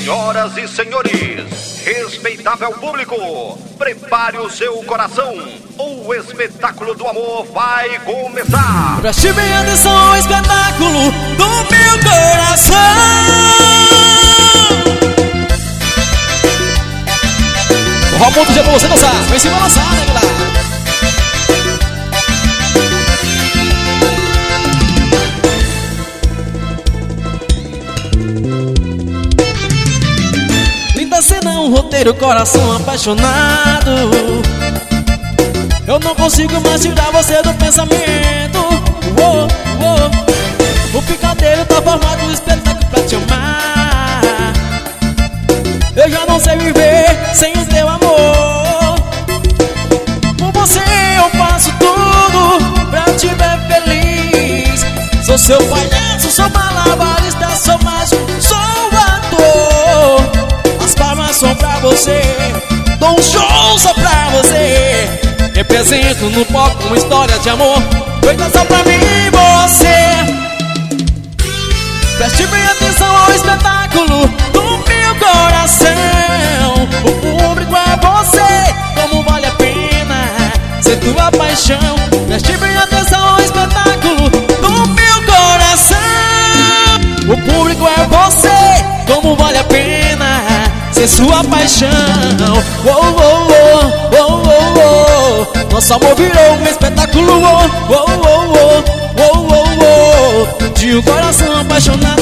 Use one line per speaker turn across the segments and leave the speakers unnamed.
Senhoras e senhores, respeitável público, prepare o seu coração, o espetáculo do amor vai começar.
Preste bem atenção ao espetáculo do meu coração. O Raimundo já pra você dançar, vem se balançar, né, galera? Cena, um roteiro, coração apaixonado. Eu não consigo mais tirar você do pensamento. O picadeiro tá formado, um espetáculo pra te amar. Eu já não sei viver sem o teu amor. Por você eu faço tudo pra te ver feliz. Sou seu palhaço, sou malabarista, sou mágico, sou ator. As palmas são pra você, dou um show só pra você. Represento no palco uma história de amor feita só pra mim e você. Preste bem atenção ao espetáculo do meu coração. O público é você, como vale a pena ser tua paixão. Preste bem atenção ao espetáculo do meu coração. O público é você, como vale a pena ser sua paixão. Nosso amor virou um espetáculo. De um coração apaixonado.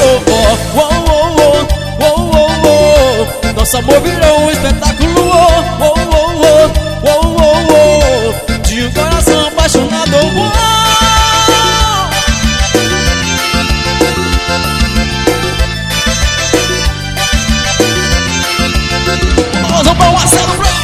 Nosso amor virou um espetáculo. De um coração apaixonado. Vamos para o Marcelo Brown.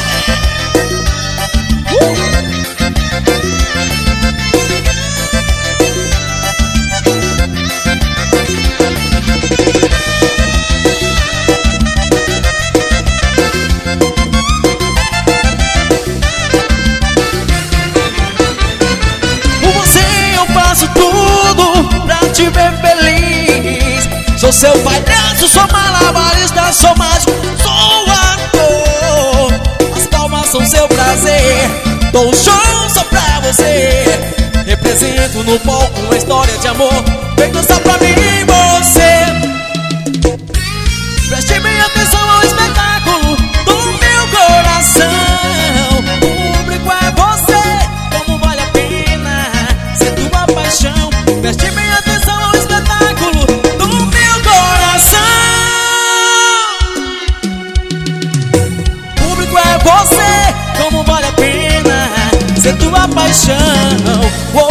Por você eu faço tudo pra te ver feliz. Sou seu palhaço, sou malabarista, sou mágico, sou ator. As palmas são seu prazer, dou um show só pra você. Represento no palco uma história de amor feita só pra mim e você. Preste bem atenção ao espetáculo do meu coração. O público é você, como vale a pena ser tua paixão. Preste bem atenção ao espetáculo do meu coração. O público é você, como vale a pena ser tua paixão.